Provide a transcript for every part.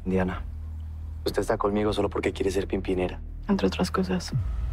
Diana, usted está conmigo solo porque quiere ser pimpinera. Entre otras cosas.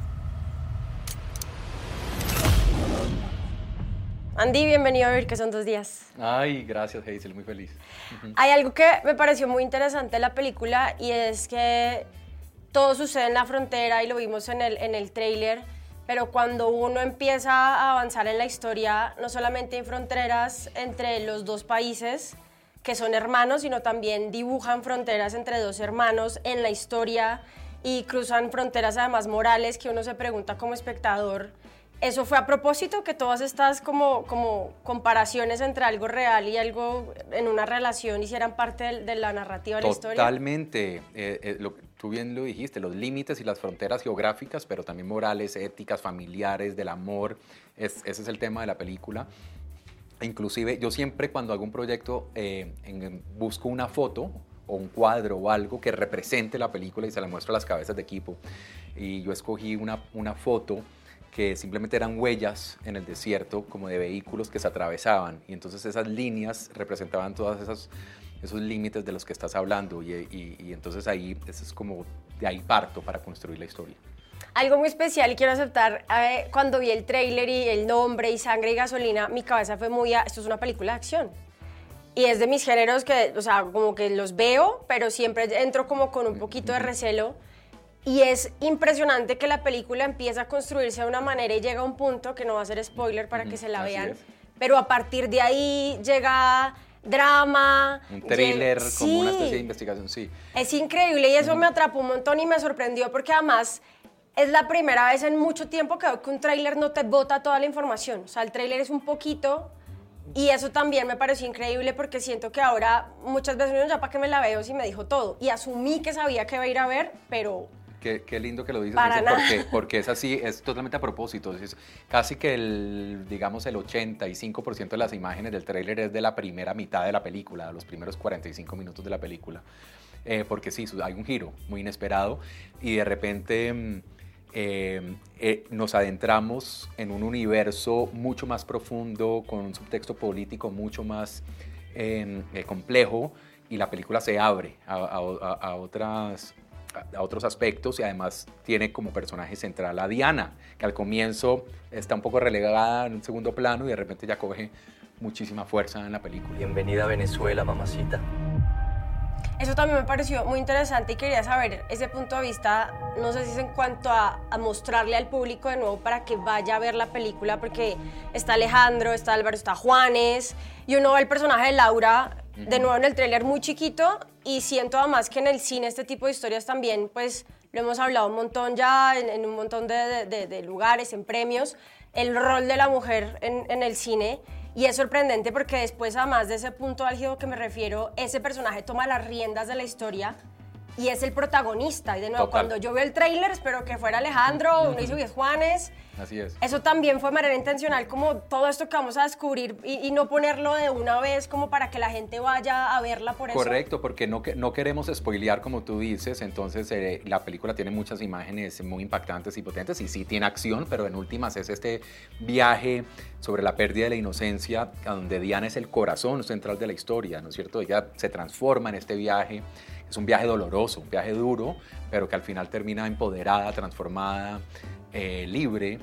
Andy, bienvenido a Vivir, que son 2 días. Ay, gracias, Hazel, muy feliz. Hay algo que me pareció muy interesante de la película y es que todo sucede en la frontera y lo vimos en el tráiler, pero cuando uno empieza a avanzar en la historia, no solamente hay fronteras entre los dos países que son hermanos, sino también dibujan fronteras entre dos hermanos en la historia y cruzan fronteras además morales que uno se pregunta como espectador. ¿Eso fue a propósito, que todas estas como comparaciones entre algo real y algo en una relación hicieran parte de la narrativa de la historia? Totalmente. Tú bien lo dijiste, los límites y las fronteras geográficas, pero también morales, éticas, familiares, del amor. Ese es el tema de la película. Inclusive, yo siempre cuando hago un proyecto busco una foto o un cuadro o algo que represente la película y se la muestro a las cabezas de equipo. Y yo escogí una foto que simplemente eran huellas en el desierto, como de vehículos que se atravesaban, y entonces esas líneas representaban todos esos límites de los que estás hablando, y entonces ahí, eso es como, de ahí parto para construir la historia. Algo muy especial y quiero aceptar, cuando vi el tráiler y el nombre y Sangre y Gasolina, mi cabeza fue esto es una película de acción. Y es de mis géneros que, o sea, como que los veo, pero siempre entro como con un poquito de recelo. Y es impresionante que la película empieza a construirse de una manera y llega a un punto, que no va a ser spoiler para que se la vean, pero a partir de ahí llega drama. Un thriller, como sí, una especie de investigación, sí. Es increíble y eso me atrapó un montón y me sorprendió porque además es la primera vez en mucho tiempo que veo que un tráiler no te bota toda la información. O sea, el tráiler es un poquito y eso también me pareció increíble porque siento que ahora muchas veces ya para qué me la veo si me dijo todo. Y asumí que sabía que iba a ir a ver, pero... Qué lindo que lo dices, porque es así, es totalmente a propósito. Es casi que digamos el 85% de las imágenes del tráiler es de la primera mitad de la película, los primeros 45 minutos de la película. Porque sí, hay un giro muy inesperado y de repente nos adentramos en un universo mucho más profundo, con un subtexto político mucho más complejo, y la película se abre a otros aspectos, y además tiene como personaje central a Diana, que al comienzo está un poco relegada en un segundo plano y de repente ya coge muchísima fuerza en la película. Bienvenida a Venezuela, mamacita. Eso también me pareció muy interesante y quería saber ese punto de vista, no sé si es en cuanto a mostrarle al público de nuevo para que vaya a ver la película, porque está Alejandro, está Álvaro, está Juanes, y uno ve el personaje de Laura de nuevo en el tráiler muy chiquito, y siento además que en el cine este tipo de historias también, pues lo hemos hablado un montón ya, en un montón de lugares, en premios, el rol de la mujer en el cine. Y es sorprendente porque después, además de ese punto álgido que me refiero, ese personaje toma las riendas de la historia y es el protagonista. Y de nuevo, Total. cuando yo veo el tráiler, espero que fuera Alejandro, uno dice que es Juanes. Así es. Eso también fue de manera intencional, como todo esto que vamos a descubrir y no ponerlo de una vez como para que la gente vaya a verla por eso. Correcto, porque no queremos spoilear, como tú dices, entonces la película tiene muchas imágenes muy impactantes y potentes, y sí tiene acción, pero en últimas es este viaje sobre la pérdida de la inocencia, a donde Diana es el corazón central de la historia, ¿no es cierto? Ella se transforma en este viaje, es un viaje doloroso, un viaje duro, pero que al final termina empoderada, transformada, libre.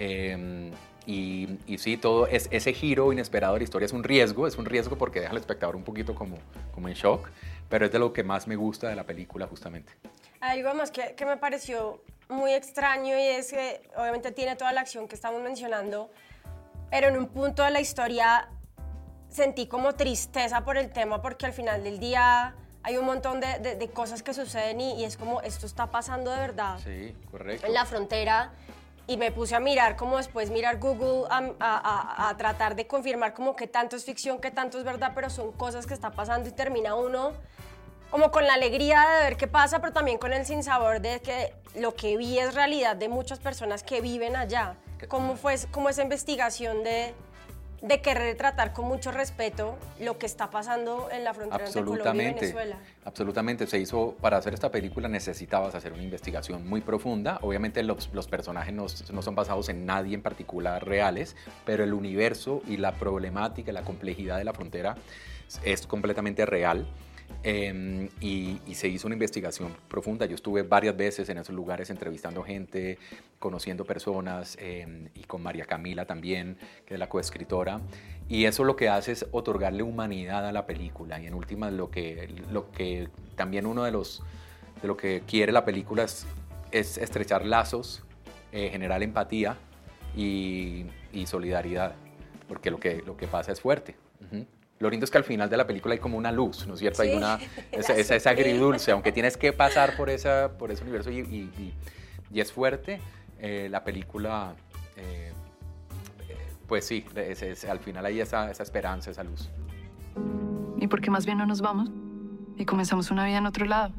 Y sí, todo ese giro inesperado de la historia es un riesgo porque deja al espectador un poquito como en shock, pero es de lo que más me gusta de la película, justamente. Hay algo más que me pareció muy extraño, y es que obviamente tiene toda la acción que estamos mencionando, pero en un punto de la historia sentí como tristeza por el tema, porque al final del día hay un montón de cosas que suceden y es como, esto está pasando de verdad. Sí, correcto. En la frontera, y me puse a mirar, como después mirar Google, a tratar de confirmar como qué tanto es ficción, qué tanto es verdad, pero son cosas que está pasando y termina uno como con la alegría de ver qué pasa, pero también con el sinsabor de que lo que vi es realidad de muchas personas que viven allá. ¿Cómo fue como esa investigación de querer tratar con mucho respeto lo que está pasando en la frontera entre Colombia y Venezuela? Absolutamente. Se hizo, para hacer esta película necesitabas hacer una investigación muy profunda. Obviamente los personajes no son basados en nadie en particular reales, pero el universo y la problemática, la complejidad de la frontera es completamente real. y se hizo una investigación profunda. Yo estuve varias veces en esos lugares entrevistando gente, conociendo personas, y con María Camila también, que es la coescritora. Y eso lo que hace es otorgarle humanidad a la película. Y en últimas lo que también uno de lo que quiere la película es estrechar lazos, generar empatía y solidaridad, porque lo que pasa es fuerte. Lo lindo es que al final de la película hay como una luz, ¿no es cierto? Sí, hay esa agridulce, aunque tienes que pasar por ese universo y es fuerte, la película, pues sí, al final hay esa esperanza, esa luz. ¿Y por qué más bien no nos vamos y comenzamos una vida en otro lado?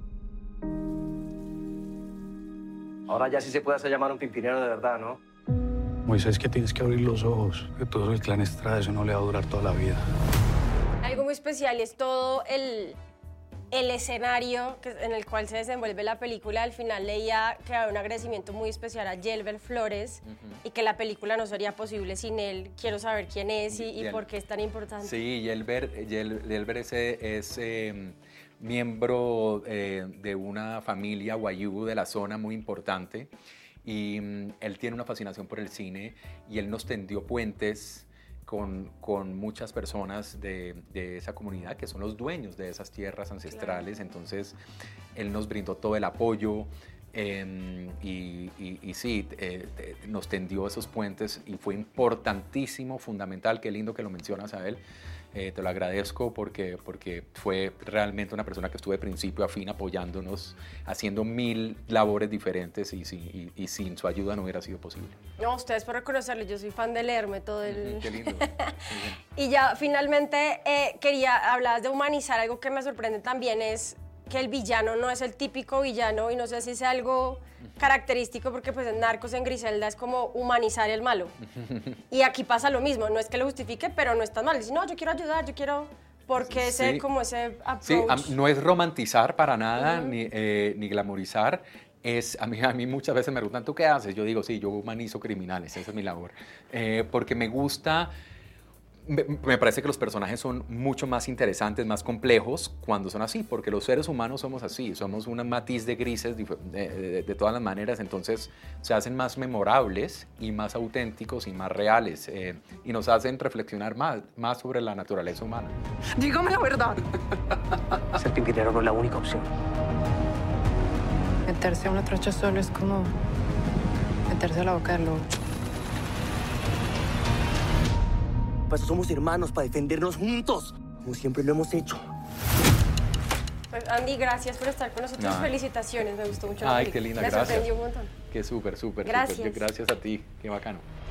Ahora ya sí se puede hacer llamar un pimpinero de verdad, ¿no? Moisés, que tienes que abrir los ojos, que todo el clan Estrada, eso no le va a durar toda la vida. Algo muy especial es todo el escenario en el cual se desenvuelve la película. Al final leía que había un agradecimiento muy especial a Yelver Flores y que la película no sería posible sin él. Quiero saber quién es y por qué es tan importante. Sí, Yelver es miembro de una familia wayuu de la zona muy importante. Y él tiene una fascinación por el cine y él nos tendió puentes con muchas personas de esa comunidad que son los dueños de esas tierras ancestrales. Claro. Entonces, él nos brindó todo el apoyo y sí, nos tendió esos puentes y fue importantísimo, fundamental. Qué lindo que lo mencionas a él. Te lo agradezco porque fue realmente una persona que estuvo de principio a fin apoyándonos, haciendo 1000 labores diferentes y sin su ayuda no hubiera sido posible. No, ustedes por reconocerlo, yo soy fan de leerme todo el... Qué lindo. Y ya finalmente hablabas de humanizar, algo que me sorprende también es que el villano no es el típico villano y no sé si es algo característico porque pues en Narcos, en Griselda es como humanizar el malo y aquí pasa lo mismo, no es que lo justifique pero no es tan mal, dice no, yo quiero ayudar, yo quiero, porque sí. como ese approach. Sí, no es romantizar para nada ni glamorizar. A mí muchas veces me preguntan, ¿tú qué haces? Yo digo, sí, yo humanizo criminales, esa es mi labor, porque me gusta. Me parece que los personajes son mucho más interesantes, más complejos cuando son así, porque los seres humanos somos así, somos un matiz de grises de todas las maneras, entonces se hacen más memorables y más auténticos y más reales y nos hacen reflexionar más sobre la naturaleza humana. Dígame la verdad. Ser pimpinero no es la única opción. Meterse a una trocha solo es como meterse a la boca del lobo. Pues somos hermanos para defendernos juntos, como siempre lo hemos hecho. Pues Andy, gracias por estar con nosotros. No. Felicitaciones, me gustó mucho. Ay, qué linda, gracias. Me sorprendió un montón. Qué súper. Gracias. Gracias a ti, qué bacano.